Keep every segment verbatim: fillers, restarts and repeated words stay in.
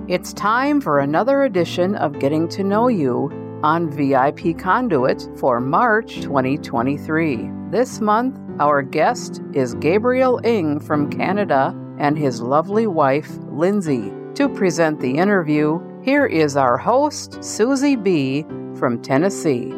It's time for another edition of Getting to Know You on V I P Conduit for March twenty twenty-three. This month, our guest is Gabriel Ng from Canada and his lovely wife, Lindsay. To present the interview, here is our host, Susie B. from Tennessee.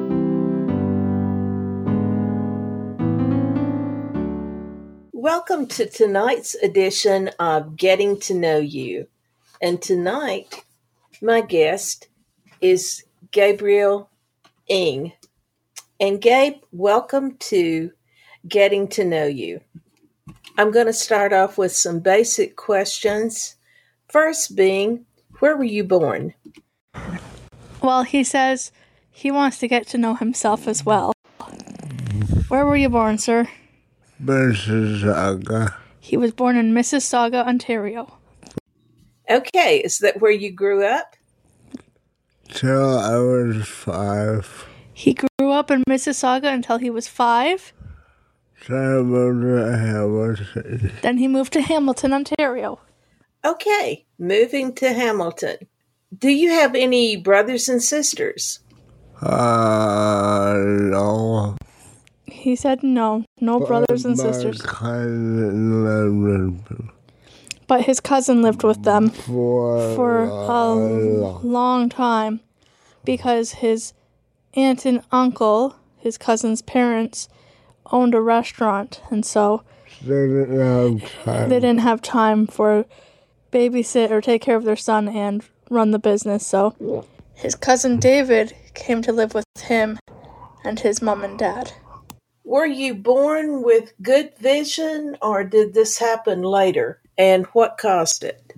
Welcome to tonight's edition of Getting to Know You. And tonight, my guest is Gabriel Ng. And Gabe, welcome to Getting to Know You. I'm going to start off with some basic questions. First being, where were you born? Well, he says he wants to get to know himself as well. Where were you born, sir? Mississauga. He was born in Mississauga, Ontario. Okay, is that where you grew up? Till I was five. He grew up in Mississauga until he was five. So I moved to Hamilton. Then he moved to Hamilton, Ontario. Okay, moving to Hamilton. Do you have any brothers and sisters? Uh, no. He said no, no But brothers and my sisters. cousin lived with me But his cousin lived with them for, for a a long long time because his aunt and uncle, his cousin's parents, owned a restaurant, and so They didn't have time. they didn't have time for babysit or take care of their son and run the business. So his cousin David came to live with him and his mom and dad. Were you born with good vision, or did this happen later? And what caused it?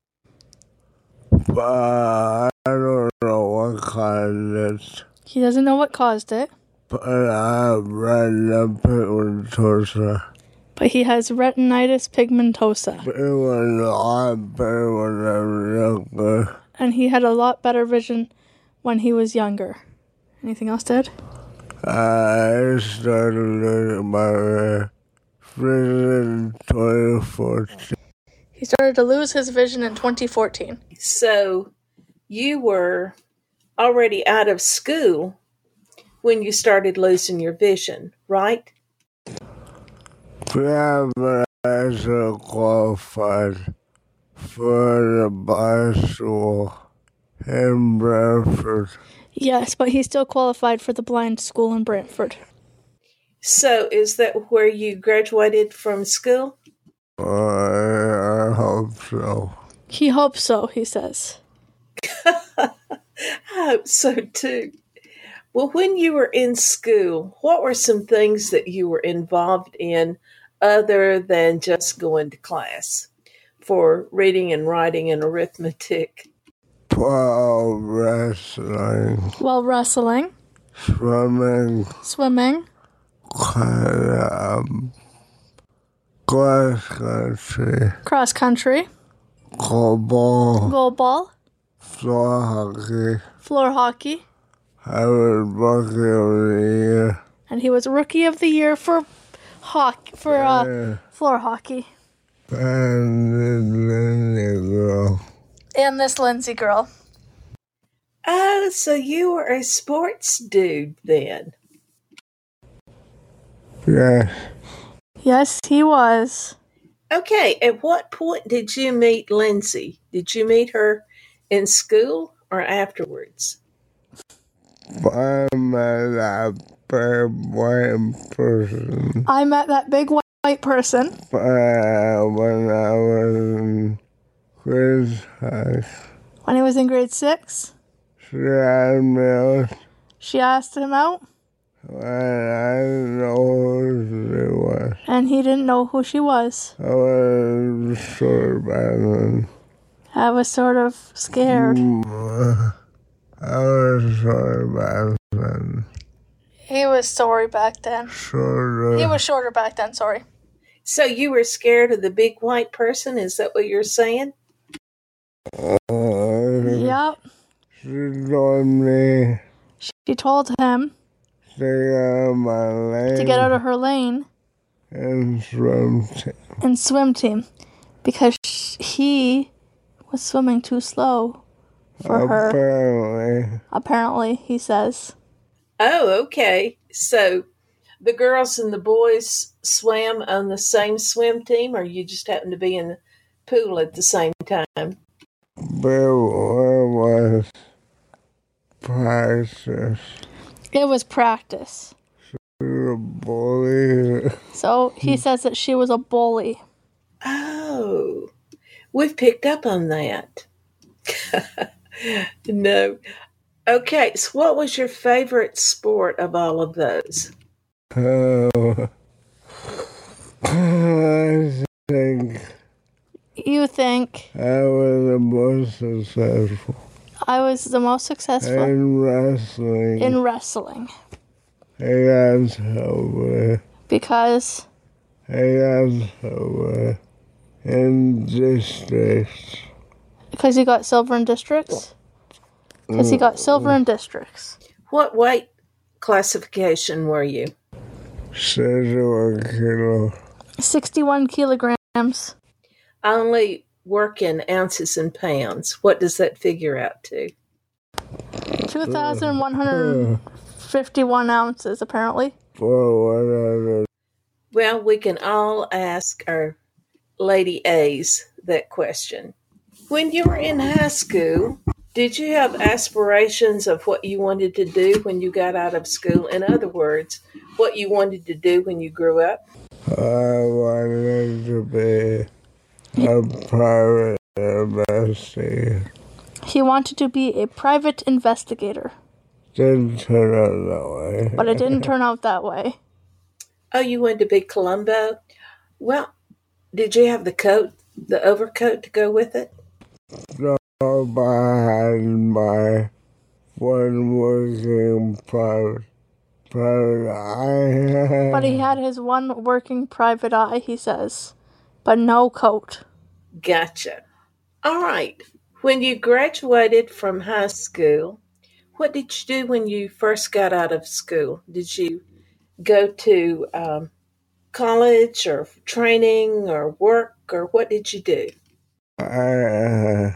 But I don't know what caused it. He doesn't know what caused it, But I read up pigmentosa. but he has retinitis pigmentosa, It was a lot better when I was younger. and he had a lot better vision when he was younger. Anything else, Dad? I started losing my vision in twenty fourteen. He started to lose his vision in twenty fourteen. So you were already out of school when you started losing your vision, right? Yeah, but I still qualified for the bar school in Bradford. Yes, but he still qualified for the blind school in Brantford. So is that where you graduated from school? I, I hope so. He hopes so, he says. I hope so too. Well, when you were in school, what were some things that you were involved in other than just going to class for reading and writing and arithmetic? Well, wrestling, Well, wrestling, swimming, swimming, um, cross country, cross country, goalball, goalball, floor hockey. floor hockey, I was rookie of the year. and he was rookie of the year for hockey, for uh, Yeah. floor hockey. And then the girl. And this Lindsay girl. Oh, so you were a sports dude then. Yes. Yes, he was. Okay, at what point did you meet Lindsay? Did you meet her in school or afterwards? I'm a big white person. I met that big whi- white person But when I was in grade six, when he was in grade six. she had me out She asked him out, when I didn't know who she was. and he didn't know who she was. I was sort of bad. I was sort of scared. I was sort of bad then. He was sorry back then. Sort of. He was shorter back then, sorry. So you were scared of the big white person? Is that what you're saying? Uh, Yep. She told me She told him to get out of my lane to get out of her lane and swim team. and swim team because he was swimming too slow for her. Apparently. Apparently, he says. Oh, okay. So the girls and the boys swam on the same swim team, or you just happened to be in the pool at the same time? There was practice. It was practice. The bully. So he says that she was a bully. Oh, we've picked up on that. No. Okay, so what was your favorite sport of all of those? Oh, I think You think I was the most successful I was the most successful in wrestling. in wrestling I got silver. because I got silver in districts. because he got silver in districts? Because he got silver in districts. What weight classification were you? Sixty-one kilo. sixty-one kilograms. I only work in ounces and pounds. What does that figure out to? two thousand one hundred fifty-one ounces, apparently. For one hundred. Well, we can all ask our Lady A's that question. When you were in high school, did you have aspirations of what you wanted to do when you got out of school? In other words, what you wanted to do when you grew up? I wanted to be a private investigator. He wanted to be a private investigator, Didn't turn out that way. but it didn't turn out that way. Oh, you wanted to be Columbo? Well, did you have the coat, the overcoat to go with it? No, but I had my one working private, private eye. But he had his one working private eye, he says, but no coat. Gotcha. All right. When you graduated from high school, what did you do when you first got out of school? Did you go to um, college or training or work, or what did you do? I,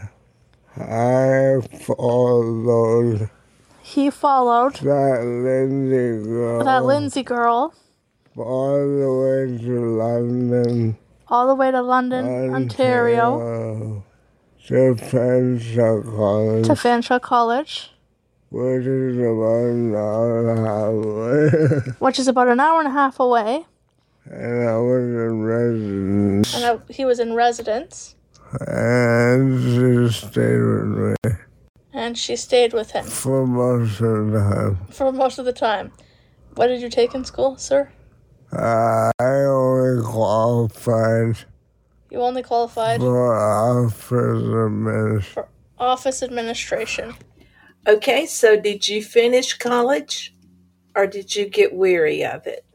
I followed He followed that Lindsay girl that Lindsay girl all the way to London, all the way to London, Ontario, Ontario, to Fanshawe College, to Fanshawe College, which is about an hour and a half away. which is about an hour and a half away. And I was in residence. And I, he was in residence, And she stayed with me and she stayed with him for most of the time. for most of the time. What did you take in school, sir? I only qualified You only qualified for office administration. for office administration. Okay, so did you finish college, or did you get weary of it?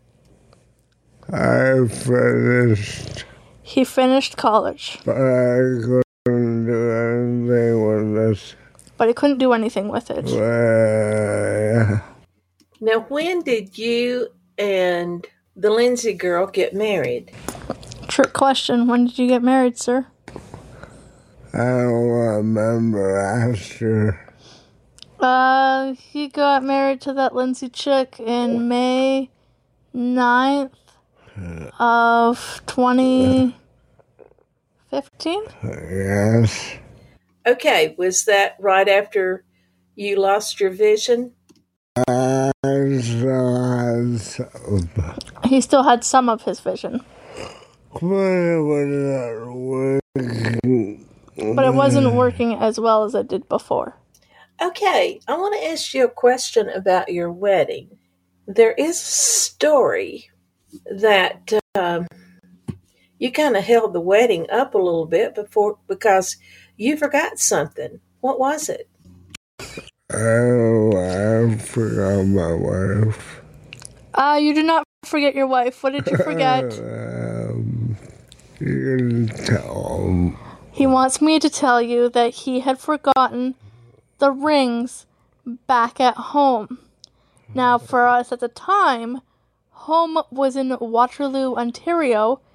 I finished, He finished college, but I couldn't do anything with this. but he couldn't do anything with it. Well, Now, when did you and the Lindsay girl get married? Trick question. When did you get married, sir? I don't remember after. Uh, he got married to that Lindsay chick in May ninth of twenty fifteen. Yes. Okay, was that right after you lost your vision? I still had some. He still had some of his vision, But it was not working. but it wasn't working as well as it did before. Okay, I want to ask you a question about your wedding. There is a story that um, you kind of held the wedding up a little bit before because you forgot something. What was it? Oh, I forgot my wife. Uh, you did not forget your wife. What did you forget? um, you can tell him. He wants me to tell you that he had forgotten the rings back at home. Now, for us at the time, home was in Waterloo, Ontario,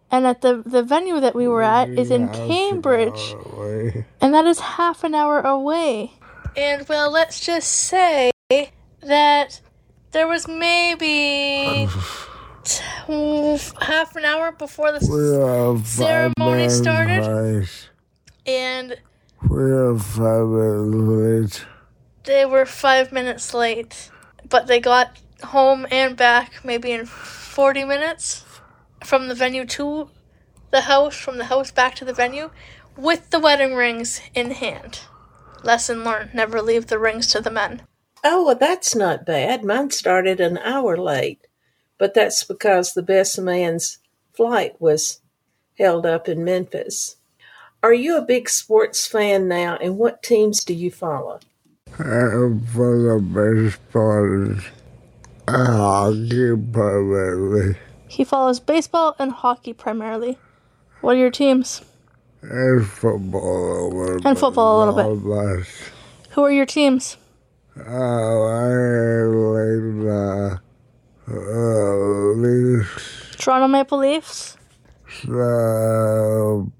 And at the, the venue that we were at is in Cambridge. And that is half an hour away. And, well, let's just say that there was maybe t- half an hour before the ceremony started. And we are five minutes late. They were five minutes late. But they got home and back maybe in forty minutes from the venue to the house, from the house back to the venue, with the wedding rings in hand. Lesson learned, never leave the rings to the men. Oh, well, that's not bad. Mine started an hour late, but that's because the best man's flight was held up in Memphis. Are you a big sports fan now, and what teams do you follow? I follow baseball and hockey primarily. He follows baseball and hockey primarily. What are your teams? And football a little bit. And football a little bit. Less. Who are your teams? Uh, I like the uh, Leafs. Toronto Maple Leafs. The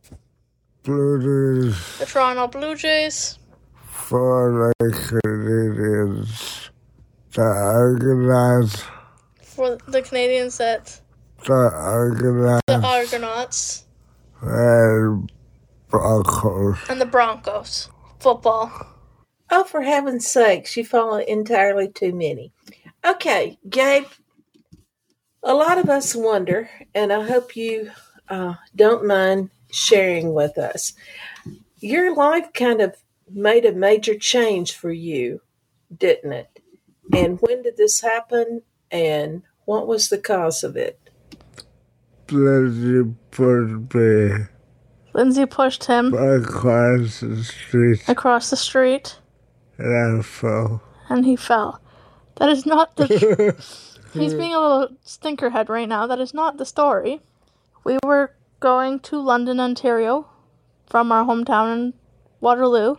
Blue Jays. The Toronto Blue Jays. For the Canadians. The Argonauts. For the Canadians, that The Argonauts. the Argonauts. And Broncos. And the Broncos. Football. Oh, for heaven's sakes, you follow entirely too many. Okay, Gabe, a lot of us wonder, and I hope you uh, don't mind sharing with us. Your life kind of made a major change for you, didn't it? And when did this happen, and what was the cause of it? Lindsay pushed me Lindsay pushed him across the street across the street, and I fell. and he fell. That is not the... He's being a little stinkerhead right now. That is not the story. We were going to London, Ontario, from our hometown in Waterloo,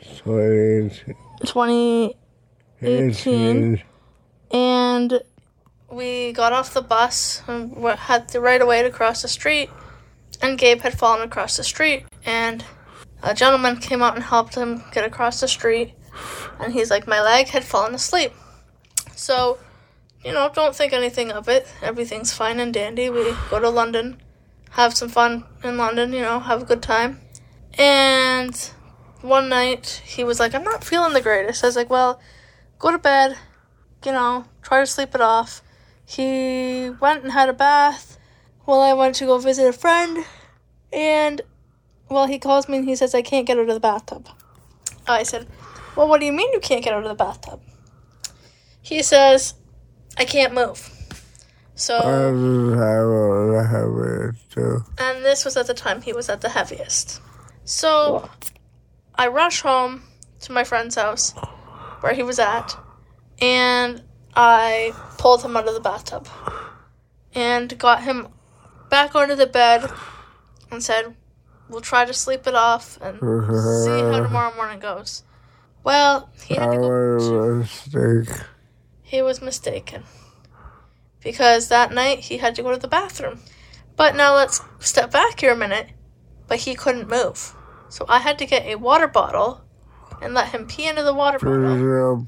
twenty eighteen, and we got off the bus and had the right away to cross the street, and Gabe had fallen across the street, and a gentleman came out and helped him get across the street, and he's like, my leg had fallen asleep. So, you know, don't think anything of it. Everything's fine and dandy. We go to London, have some fun in London, you know, have a good time. And one night, he was like, I'm not feeling the greatest. I was like, well, go to bed, you know, try to sleep it off. He went and had a bath while I went to go visit a friend. And, well, he calls me and he says, I can't get out of the bathtub. I said, well, what do you mean you can't get out of the bathtub? He says, I can't move. So, I was having the heaviest too. And this was at the time he was at the heaviest. So, I rush home to my friend's house where he was at, and I pulled him out of the bathtub and got him back onto the bed and said, we'll try to sleep it off and see how tomorrow morning goes. Well, he had to go. Mistake. He was mistaken. Because that night he had to go to the bathroom. But now let's step back here a minute. But he couldn't move. So I had to get a water bottle and let him pee into the water bottle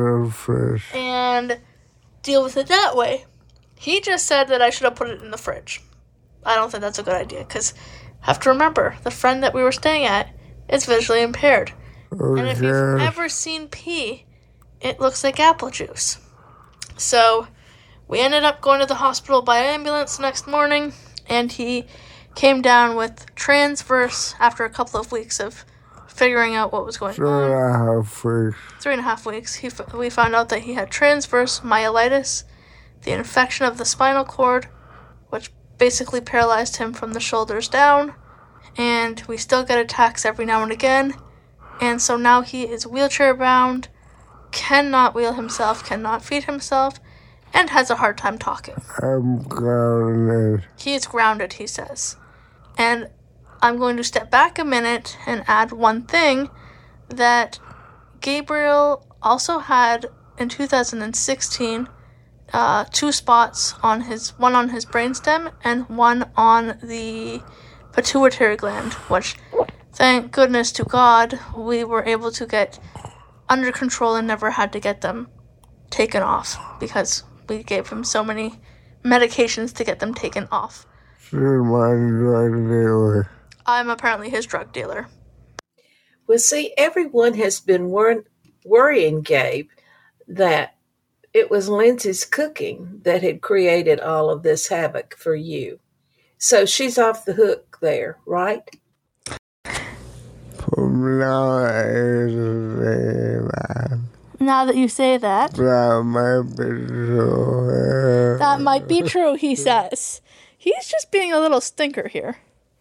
and deal with it that way. He just said that I should have put it in the fridge. I don't think that's a good idea, because have to remember, the friend that we were staying at is visually impaired. Okay. And if you've ever seen pee, it looks like apple juice. So we ended up going to the hospital by ambulance the next morning, and he came down with transverse after a couple of weeks of figuring out what was going Three on. and a half weeks. Three and a half weeks. He f- we found out that he had transverse myelitis, the infection of the spinal cord, which basically paralyzed him from the shoulders down, and we still get attacks every now and again, and so now he is wheelchair bound, cannot wheel himself, cannot feed himself, and has a hard time talking. I'm grounded. He is grounded, he says. And I'm going to step back a minute and add one thing, that Gabriel also had, in two thousand sixteen, uh, two spots on his, one on his brainstem and one on the pituitary gland, which, thank goodness to God, we were able to get under control and never had to get them taken off because we gave him so many medications to get them taken off. She's my drug dealer. I'm apparently his drug dealer. Well, see, everyone has been wor- worrying Gabe that it was Lindsay's cooking that had created all of this havoc for you. So she's off the hook there, right? From now on, Now that you say that, that might be true. that might be true, he says. He's just being a little stinker here.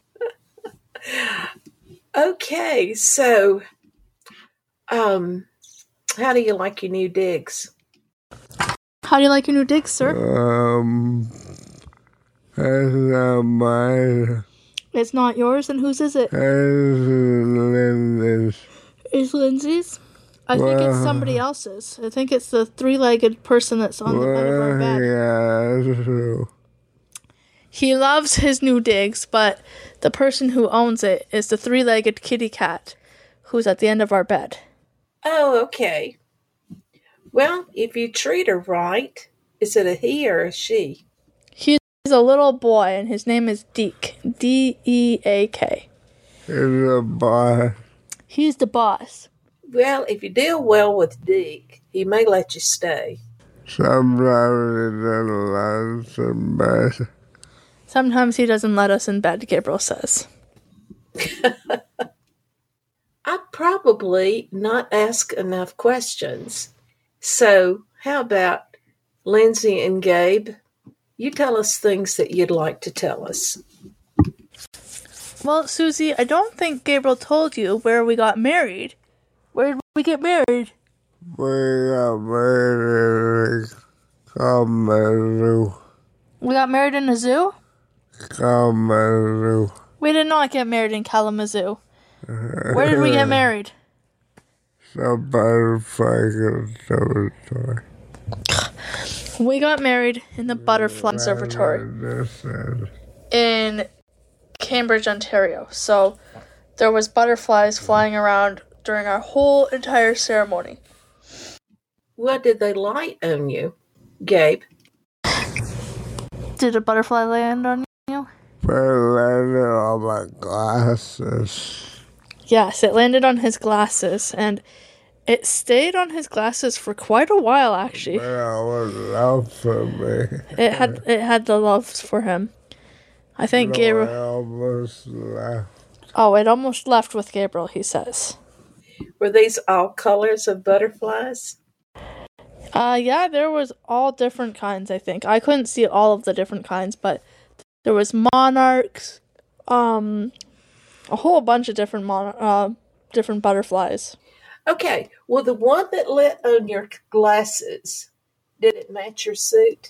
Okay, so um, how do you like your new digs? How do you like your new digs, sir? Um, that's not mine. It's not yours, and whose is it? That's Linda's. It's Lindsay's? I think it's Well- somebody else's. I think it's the three-legged person that's on the bed of our Well, bed. yeah, that's true. He loves his new digs, but the person who owns it is the three-legged kitty cat who's at the end of our bed. Oh, okay. Well, if you treat her right, is it a he or a she? He's a little boy, and his name is Deke. D E A K. It's a boss. He's the boss. Well, if you deal well with Deke, he may let you stay. Sometimes it doesn't last so bad. Sometimes he doesn't let us in bed, Gabriel says. I'd probably not ask enough questions. So, how about Lindsay and Gabe? You tell us things that you'd like to tell us. Well, Susie, I don't think Gabriel told you where we got married. Where did we get married? We got married in Kalamazoo. We got married in a zoo? Kalamazoo. We did not get married in Kalamazoo. Where did we get married? Some butterfly conservatory. We got married in the Butterfly Observatory Listen. in Cambridge, Ontario. So there was butterflies flying around during our whole entire ceremony. What did they light on you, Gabe? Did a butterfly land on you? But landed on my glasses. Yes, it landed on his glasses, and it stayed on his glasses for quite a while, actually. But I was love for me. It had it had the loves for him. I think No, Gabriel... I almost left. Oh, it almost left with Gabriel, he says. Were these all colors of butterflies? Uh, yeah, there was all different kinds, I think. I couldn't see all of the different kinds, but there was monarchs, um, a whole bunch of different mon- uh, different butterflies. Okay, well, the one that lit on your glasses, did it match your suit?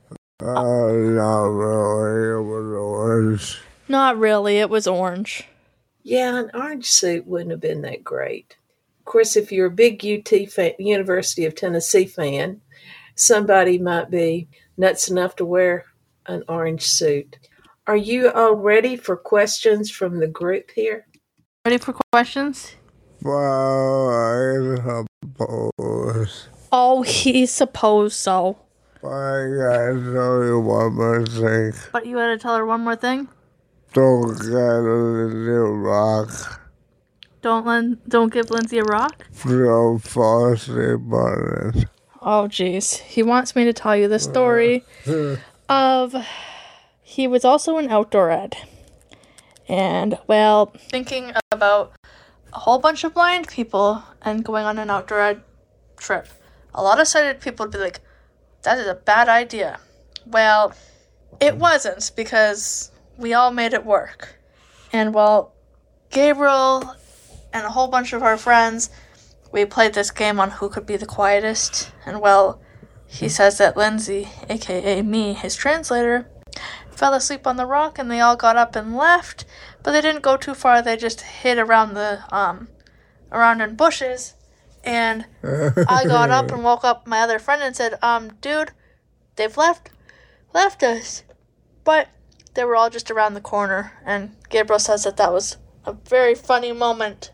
Oh, not really. It was orange. Not really, it was orange. Yeah, an orange suit wouldn't have been that great. Of course, if you're a big U T fan, University of Tennessee fan, somebody might be nuts enough to wear an orange suit. Are you all ready for questions from the group here? Ready for questions? Well, I suppose. Oh, he supposed so. I gotta tell you one more thing. But you gotta tell her one more thing? Don't get a little rock. Don't Lin- don't give Lindsay a rock? Don't fall asleep on it. Oh, jeez. He wants me to tell you the story of... He was also an outdoor ed. And, well, thinking about a whole bunch of blind people and going on an outdoor ed trip. A lot of sighted people would be like, that is a bad idea. Well, it wasn't, because we all made it work. And, well, Gabriel and a whole bunch of our friends, we played this game on who could be the quietest. And, well, he says that Lindsay, aka me, his translator, fell asleep on the rock, and they all got up and left, but they didn't go too far. They just hid around the um around in bushes, and I got up and woke up my other friend and said, um dude, they've left left us. But they were all just around the corner, and Gabriel says that that was a very funny moment.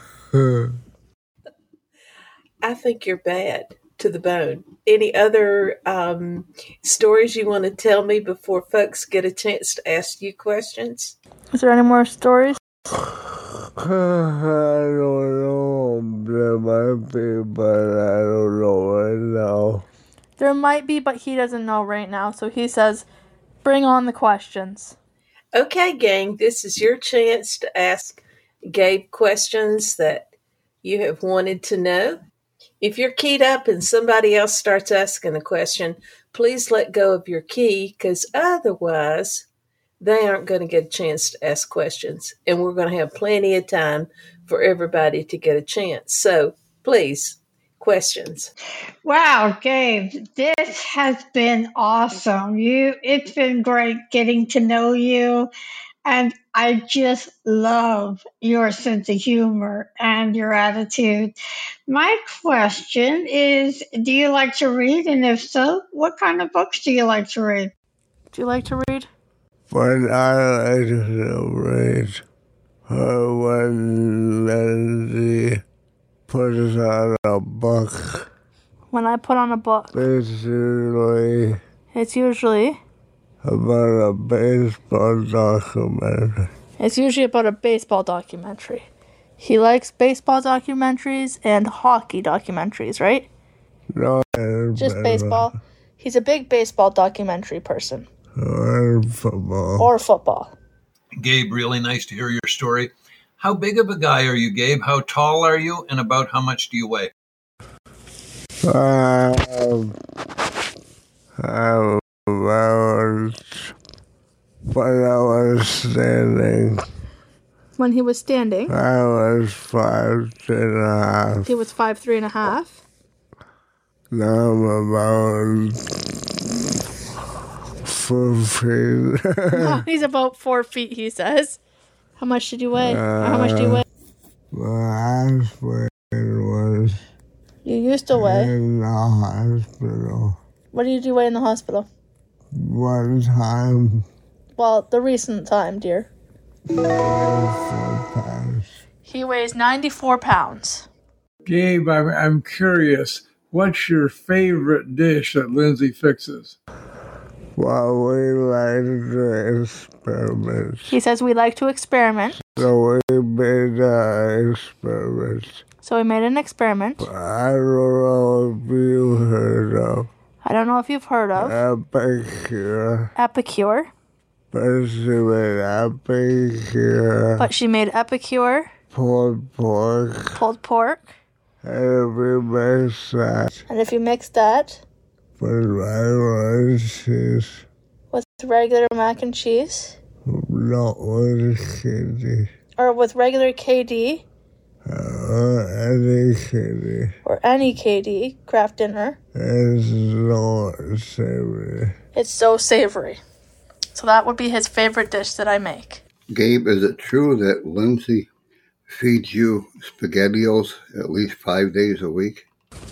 I think you're bad to the bone. Any other um, stories you want to tell me before folks get a chance to ask you questions? Is there any more stories? I don't know. There might be, but I don't know right now. There might be, but he doesn't know right now. So he says, bring on the questions. Okay, gang, this is your chance to ask Gabe questions that you have wanted to know. If you're keyed up and somebody else starts asking a question, please let go of your key, because otherwise they aren't going to get a chance to ask questions, and we're going to have plenty of time for everybody to get a chance. So please, questions. Wow, Gabe, this has been awesome. You, it's been great getting to know you, and I just love your sense of humor and your attitude. My question is, do you like to read? And if so, what kind of books do you like to read? Do you like to read? But I like to read her when Lindsay puts on a book. When I put on a book, It's usually it's usually about a baseball documentary. it's usually about a baseball documentary. He likes baseball documentaries and hockey documentaries, right? No, Just baseball. He's a big baseball documentary person. Or football. Or football. Gabe, really nice to hear your story. How big of a guy are you, Gabe? How tall are you? And about how much do you weigh? Um, I was, when I was standing, When he was standing, I was five and a half. he was five three and a half. Now I'm about four feet. Oh, he's about four feet, he says. How much did you weigh? Or how much do you weigh? My husband was You used to weigh. in the hospital What did you weigh in the hospital? one time. Well, the recent time, dear. Four pounds. He weighs ninety-four pounds. Gabe, I'm, I'm curious. What's your favorite dish that Lindsay fixes? Well, we like to experiment. He says we like to experiment. So we made an experiment. So we made an experiment. I don't know if you heard of I don't know if you've heard of Epicure. Epicure, But she made Epicure. but she made Epicure, Pulled pork. pulled pork, And we mix that and if you mix that with regular cheese. with regular mac and cheese, Not with candy. or with regular K D, Or any candy. or any K D, Kraft Dinner, It's not savory. it's so savory. So that would be his favorite dish that I make. Gabe, is it true that Lindsay feeds you SpaghettiOs at least five days a week?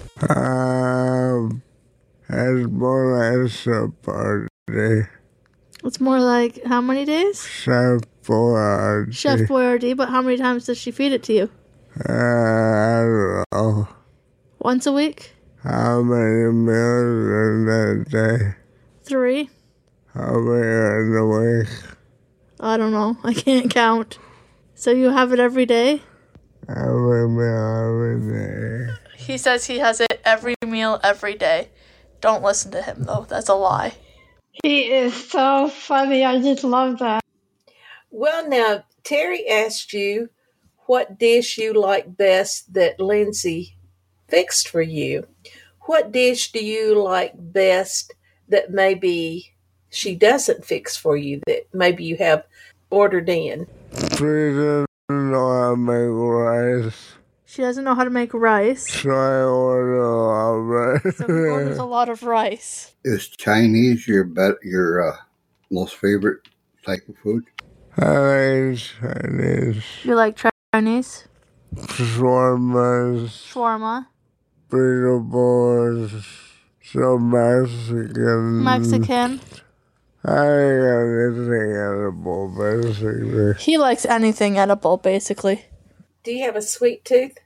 Um, it's more like a party. It's more like, how many days? Chef Boyardee. Chef Boyardee, but how many times does she feed it to you? Uh, I don't know. Once a week? How many meals in a day? Three? How many in a week? I don't know. I can't count. So you have it every day? Every meal every day. He says he has it every meal every day. Don't listen to him, though. That's a lie. He is so funny. I just love that. Well, now, Terry asked you what dish you like best that Lindsay fixed for you. What dish do you like best that maybe she doesn't fix for you, that maybe you have ordered in? She doesn't know how to make rice. She doesn't know how to make rice, So I order a lot of rice. so he orders a lot of rice. Is Chinese your bet your uh, most favorite type of food? I like Chinese. You like Chinese? Shawarmas, Shawarma, burrito bowls, So Mexican. Mexican. I got anything edible, basically. He likes anything edible, basically. Do you have a sweet tooth?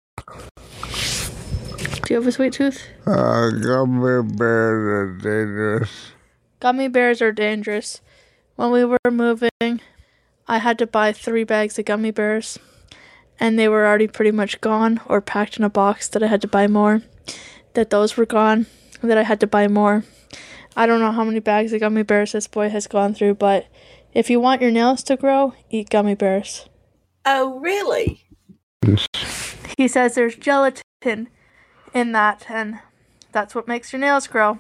Do you have a sweet tooth? Uh, gummy bears are dangerous. Gummy bears are dangerous. When we were moving, I had to buy three bags of gummy bears. And they were already pretty much gone or packed in a box that I had to buy more. That those were gone. That I had to buy more. I don't know how many bags of gummy bears this boy has gone through, but if you want your nails to grow, eat gummy bears. Oh, really? He says there's gelatin in that, and that's what makes your nails grow.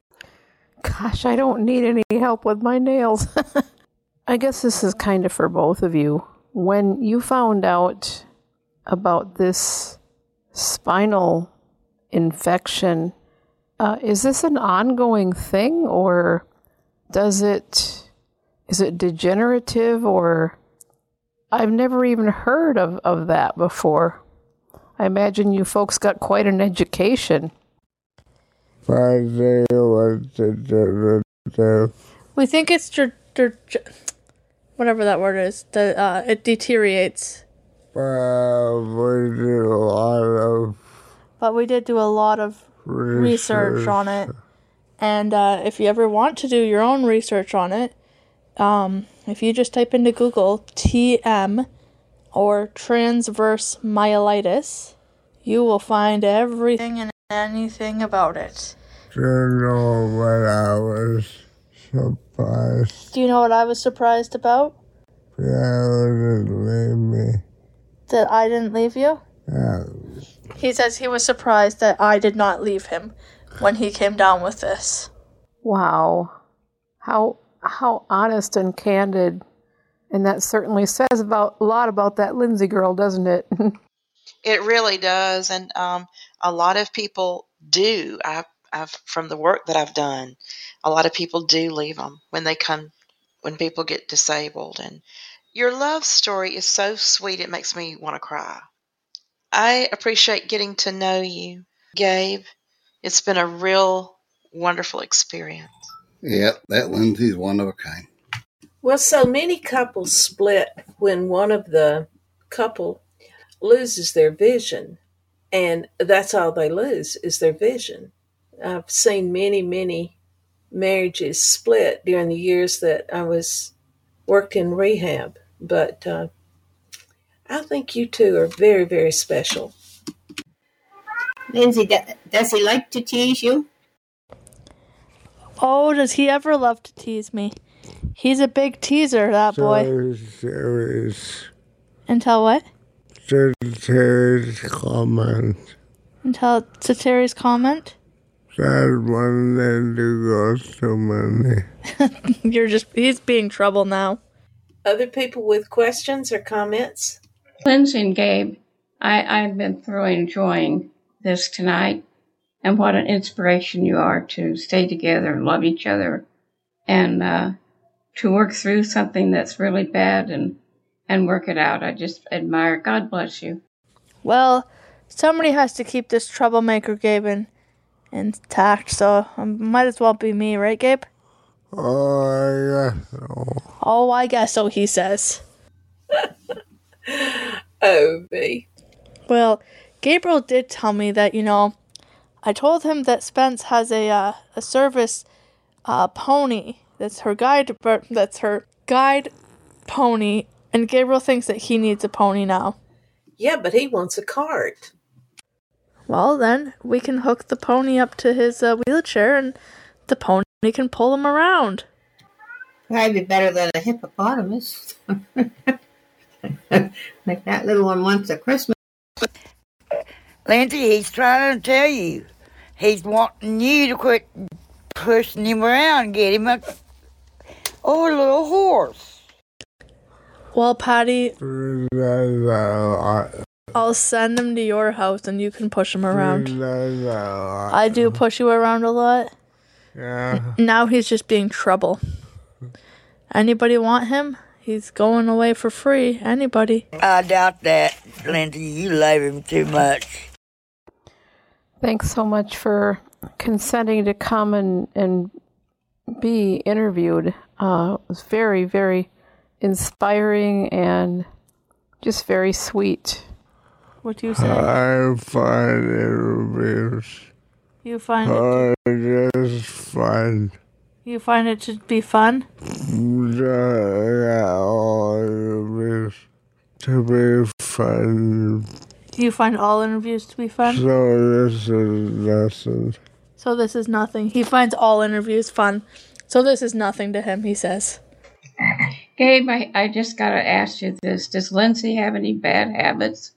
Gosh, I don't need any help with my nails. I guess this is kind of for both of you. When you found out about this spinal infection, uh, is this an ongoing thing, or does it, is it degenerative, or I've never even heard of, of that before. I imagine you folks got quite an education. I think what's degenerative. We think it's ger- ger- ger- whatever that word is. The uh, it deteriorates. Uh, we do a lot of But we did do a lot of research, research on it. And uh, if you ever want to do your own research on it, um, if you just type into Google T M or transverse myelitis, you will find everything and anything about it. Do you know what I was surprised? Do you know what I was surprised about? Yeah, you didn't leave me. That I didn't leave you? Yeah. He says he was surprised that I did not leave him when he came down with this. Wow. How how honest and candid. And that certainly says about a lot about that Lindsay girl, doesn't it? It really does. And um, a lot of people do. I've, I've, from the work that I've done, a lot of people do leave them when they come, when people get disabled. And your love story is so sweet, it makes me want to cry. I appreciate getting to know you, Gabe. It's been a real wonderful experience. Yeah, that Lindsay's one of a kind. Well, so many couples split when one of the couple loses their vision, and that's all they lose is their vision. I've seen many, many marriages split during the years that I was worked in rehab, but uh, I think you two are very, very special. Lindsay, does he like to tease you? Oh, does he ever love to tease me? He's a big teaser, that boy. Terry's, Until what? Terry's comment. Until to Terry's comment? That one that you go so many. You're just, he's being trouble now. Other people with questions or comments? Lindsay and Gabe, I, I've been thoroughly enjoying this tonight, and what an inspiration you are to stay together and love each other, and uh, to work through something that's really bad and, and work it out. I just admire. God bless you. Well, somebody has to keep this troublemaker Gabe in, intact, so it might as well be me, right, Gabe? Oh, I guess so. Oh, I guess so, he says. Oh, me. Well, Gabriel did tell me that, you know, I told him that Spence has a uh, a service uh, pony. That's her guide. That's her guide pony, and Gabriel thinks that he needs a pony now. Yeah, but he wants a cart. Well, then we can hook the pony up to his uh, wheelchair, and the pony can pull him around. Probably better than a hippopotamus. Like that little one wants a Christmas. Lindsay, he's trying to tell you. He's wanting you to quit pushing him around and get him a, oh, a little horse. Well, Patty, I'll send him to your house and you can push him around. I do push you around a lot. Yeah. Now he's just being trouble. Anybody want him? He's going away for free. Anybody? I doubt that, Lindsay. You love him too much. Thanks so much for consenting to come and, and be interviewed. Uh, it was very, very inspiring and just very sweet. What do you say? I find interviews. You find it to, just fun. You find it to be fun? Yeah, all interviews to be fun. You find all interviews to be fun? So this is nothing. So this is nothing. He finds all interviews fun. So this is nothing to him, he says. Gabe, I, I just got to ask you this. Does Lindsay have any bad habits?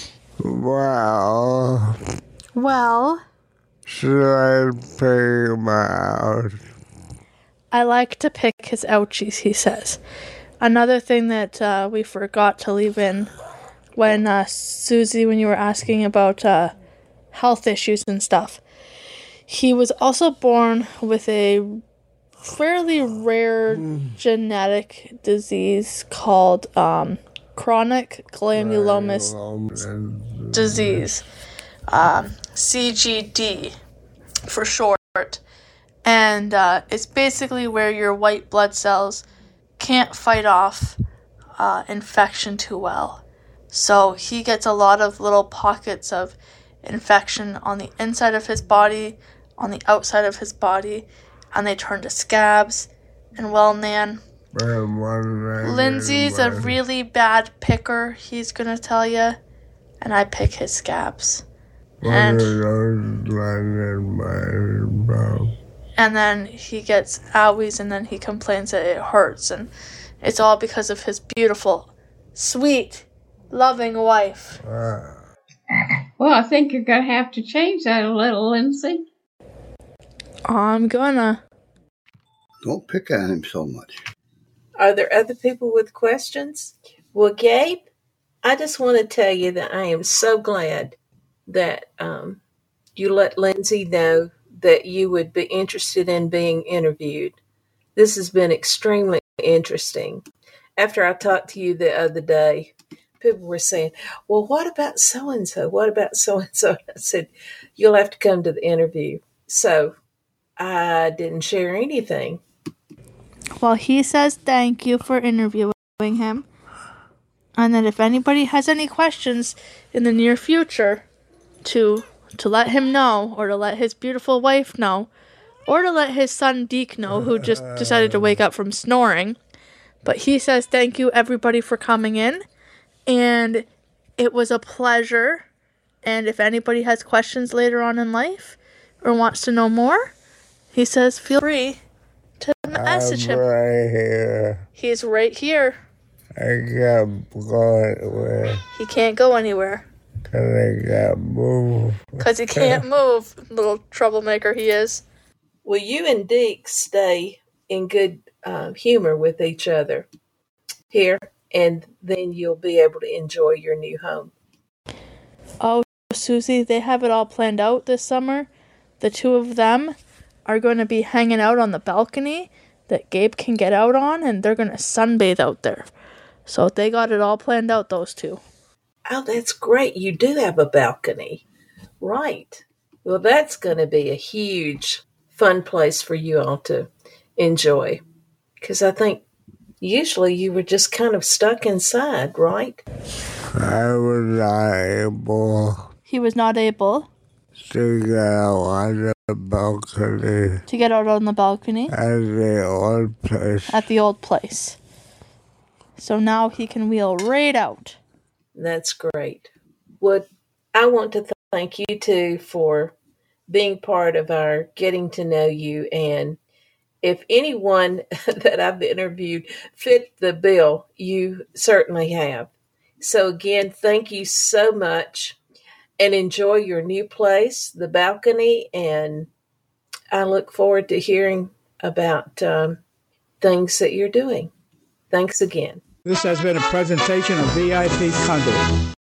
Well. Well. Should I pick him out? I like to pick his ouchies, he says. Another thing that uh, we forgot to leave in when, uh, Susie, when you were asking about uh, health issues and stuff, he was also born with a fairly rare genetic disease called um, chronic granulomatous disease, um, C G D for short. And uh, it's basically where your white blood cells can't fight off uh, infection too well. So he gets a lot of little pockets of infection on the inside of his body, on the outside of his body, and they turn to scabs. And well, Nan, Lindsay's a really bad picker, he's going to tell you, and I pick his scabs. And, and then he gets owies, and then he complains that it hurts, and it's all because of his beautiful, sweet, loving wife. Well, I think you're going to have to change that a little, Lindsay. I'm gonna. Don't pick on him so much. Are there other people with questions? Well, Gabe, I just want to tell you that I am so glad that um, you let Lindsay know that you would be interested in being interviewed. This has been extremely interesting. After I talked to you the other day, people were saying, well, what about so-and-so? What about so-and-so? I said, you'll have to come to the interview. So I didn't share anything. Well, he says thank you for interviewing him. And that if anybody has any questions in the near future, to to let him know, or to let his beautiful wife know, or to let his son Deke know, who just decided to wake up from snoring. But he says thank you, everybody, for coming in. And it was a pleasure. And if anybody has questions later on in life or wants to know more, he says feel free to message him. I'm right here. He's right here. I can't go anywhere. He can't go anywhere. Because I can't move. Because he can't move, little troublemaker he is. Well, you and Deke stay in good uh, humor with each other here, and then you'll be able to enjoy your new home. Oh, Susie, they have it all planned out this summer. The two of them are going to be hanging out on the balcony that Gabe can get out on, and they're going to sunbathe out there. So they got it all planned out, those two. Oh, that's great. You do have a balcony. Right. Well, that's going to be a huge, fun place for you all to enjoy. Because I think usually you were just kind of stuck inside, right? I was not able. He was not able. To get out on the balcony. To get out on the balcony? At the old place. At the old place. So now he can wheel right out. That's great. Well, I want to th- thank you, too, for being part of our getting to know you. And if anyone that I've interviewed fit the bill, you certainly have. So, again, thank you so much. And enjoy your new place, the balcony. And I look forward to hearing about um, things that you're doing. Thanks again. This has been a presentation of V I P Conduit.